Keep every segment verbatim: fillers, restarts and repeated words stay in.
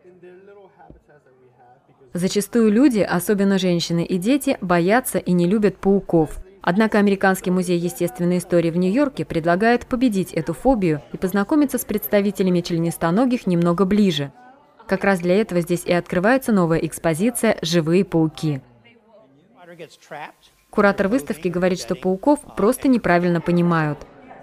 Зачастую люди, особенно женщины и дети, боятся и не любят пауков. Однако Американский музей естественной истории в Нью-Йорке предлагает победить эту фобию и познакомиться с представителями членистоногих немного ближе. Как раз для этого здесь и открывается новая экспозиция «Живые пауки». Куратор выставки говорит, что пауков просто неправильно понимают.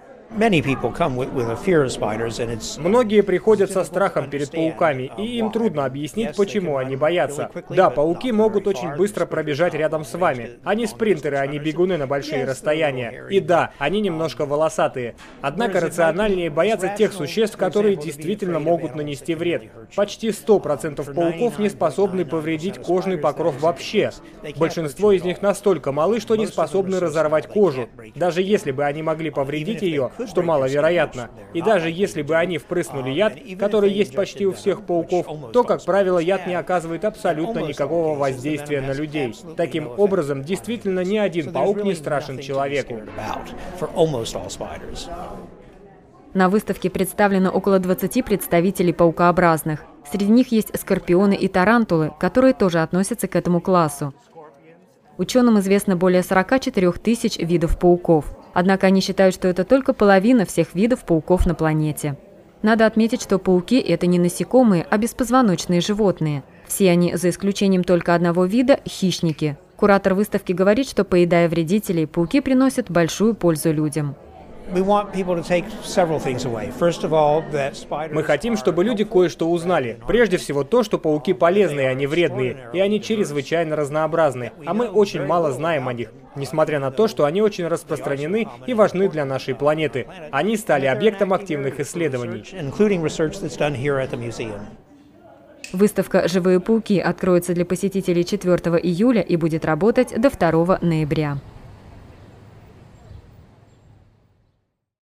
Многие приходят со страхом перед пауками, и им трудно объяснить, почему они боятся. Да, пауки могут очень быстро пробежать рядом с вами. Они спринтеры, они бегуны на большие расстояния. И да, они немножко волосатые. Однако рациональнее боятся тех существ, которые действительно могут нанести вред. Почти сто процентов пауков не способны повредить кожный покров вообще. Большинство из них настолько малы, что не способны разорвать кожу. Даже если бы они могли повредить ее, что маловероятно. И даже если бы они впрыснули яд, который есть почти у всех пауков, то, как правило, яд не оказывает абсолютно никакого воздействия на людей. Таким образом, действительно, ни один паук не страшен человеку. На выставке представлено около двадцати представителей паукообразных. Среди них есть скорпионы и тарантулы, которые тоже относятся к этому классу. Ученым известно более сорока четырёх тысяч видов пауков. Однако они считают, что это только половина всех видов пауков на планете. Надо отметить, что пауки – это не насекомые, а беспозвоночные животные. Все они, за исключением только одного вида – хищники. Куратор выставки говорит, что, поедая вредителей, пауки приносят большую пользу людям. Мы хотим, чтобы люди кое-что узнали. Прежде всего то, что пауки полезные, а не вредные, и они чрезвычайно разнообразны, а мы очень мало знаем о них, несмотря на то, что они очень распространены и важны для нашей планеты. Они стали объектом активных исследований. Выставка «Живые пауки» откроется для посетителей четвёртого июля и будет работать до второго ноября.